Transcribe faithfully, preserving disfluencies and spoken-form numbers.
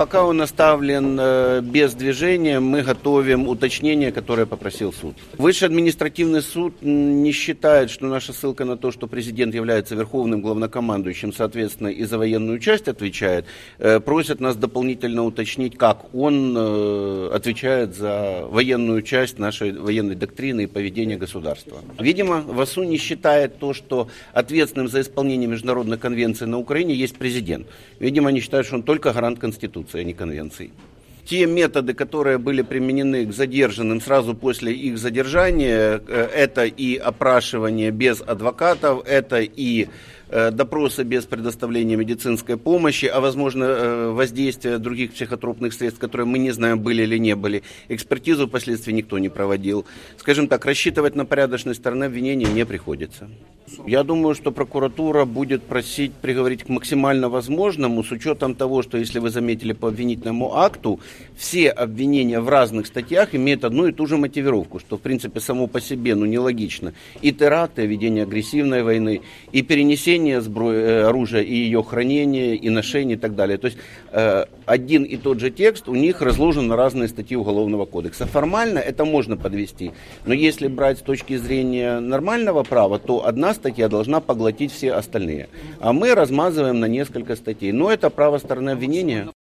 Пока он оставлен э, без движения, мы готовим уточнение, которое попросил суд. Высший административный суд не считает, что наша ссылка на то, что президент является верховным главнокомандующим, соответственно, и за военную часть отвечает, э, просит нас дополнительно уточнить, как он э, отвечает за военную часть нашей военной доктрины и поведения государства. Видимо, ВАСУ не считает то, что ответственным за исполнение международных конвенций на Украине есть президент. Видимо, они считают, что он только гарант Конституции, а не конвенций. Те методы, которые были применены к задержанным сразу после их задержания, это и опрашивание без адвокатов, это и допросы без предоставления медицинской помощи, а возможно воздействие других психотропных средств, которые мы не знаем, были или не были. Экспертизу впоследствии никто не проводил. Скажем так, рассчитывать на порядочность стороны обвинения не приходится. Я думаю, что прокуратура будет просить приговорить к максимально возможному, с учетом того, что, если вы заметили по обвинительному акту, все обвинения в разных статьях имеют одну и ту же мотивировку, что, в принципе, само по себе, ну, нелогично. И теракты, и ведение агрессивной войны, и перенесение сброи, оружия, и ее хранение, и ношение, и так далее. То есть э, один и тот же текст у них разложен на разные статьи Уголовного кодекса. Формально это можно подвести, но если брать с точки зрения нормального права, то одна статья должна поглотить все остальные. А мы размазываем на несколько статей. Но это право стороны обвинения.